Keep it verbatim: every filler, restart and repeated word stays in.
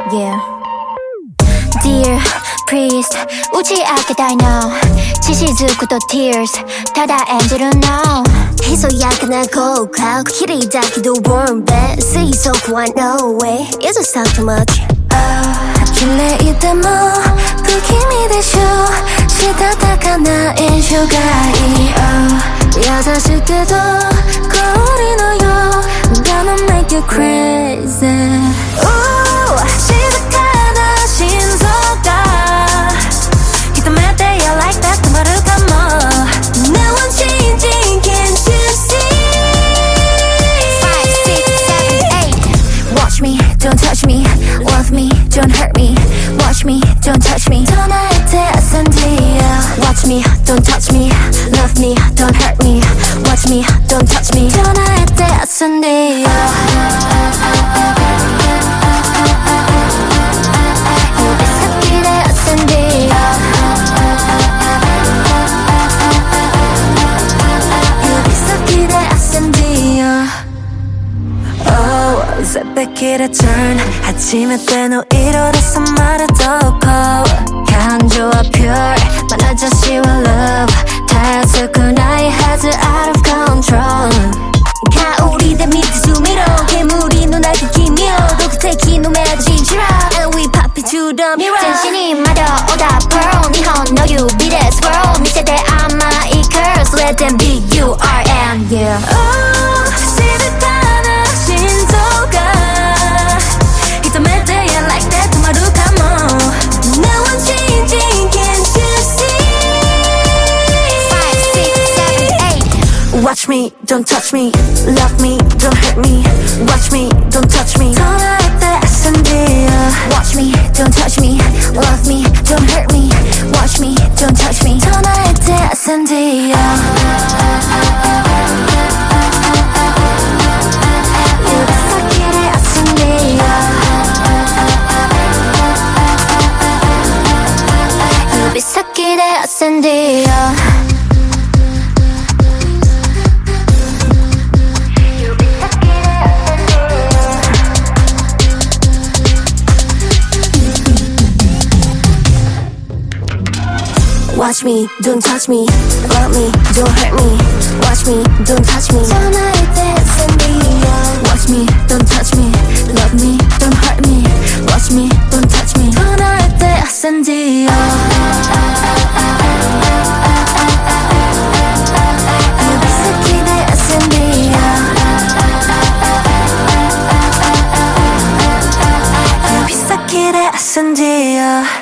Yeah. Dear priest 打ち明けたいの血しずくと tears ただ演じるのひそやかな告白綺麗だけど warm bed 推測は no way Is it sound too much? Oh 綺麗でも不気味でしょしたたかな印象がいい、oh 優しいけど氷のよう Gonna make you crazy、oh 静かな心臓がひめて You like that 止まるかも Now I'm changing Can't you see five, six, seven, eight Watch me, don't touch me Love me, don't hurt me Watch me, don't touch me 전화할 때 에스엔디 Watch me, don't touch me Love me, don't hurt me Watch me, don't touch me 전화할 때 에스엔디 새벽길에 turn 아침에 때 너 일어나서 말해도 cold 간조와 pure 많아졌지와 love 다였을고 나의 heads out of control 가오리 내 밑에 수미로 괴물이 눈알게 기미로 끝에 기노매진 지라 and we pop it to the mirror 진심이 마려오다 pearl 니혼 no you be that swirl 네 세대 아마 이 curse let them be you are and yeah oh 시작하는 신소가 Watch me, don't touch me Love me, don't hurt me Watch me, don't touch me 전화할 때 에스엔디 Watch me, don't touch me Love me, don't hurt me Watch me, don't touch me 전화할 때 에스엔디 비싸기래 에스엔디 Watch me, don't touch me Love me, don't hurt me Watch me, don't touch me 전화할 때 에스엔디 Watch me, don't touch me Love me, don't hurt me Watch me, don't touch me 전화할 때 에스엔디 비싸기래 에스엔디 비싸기래 에스엔디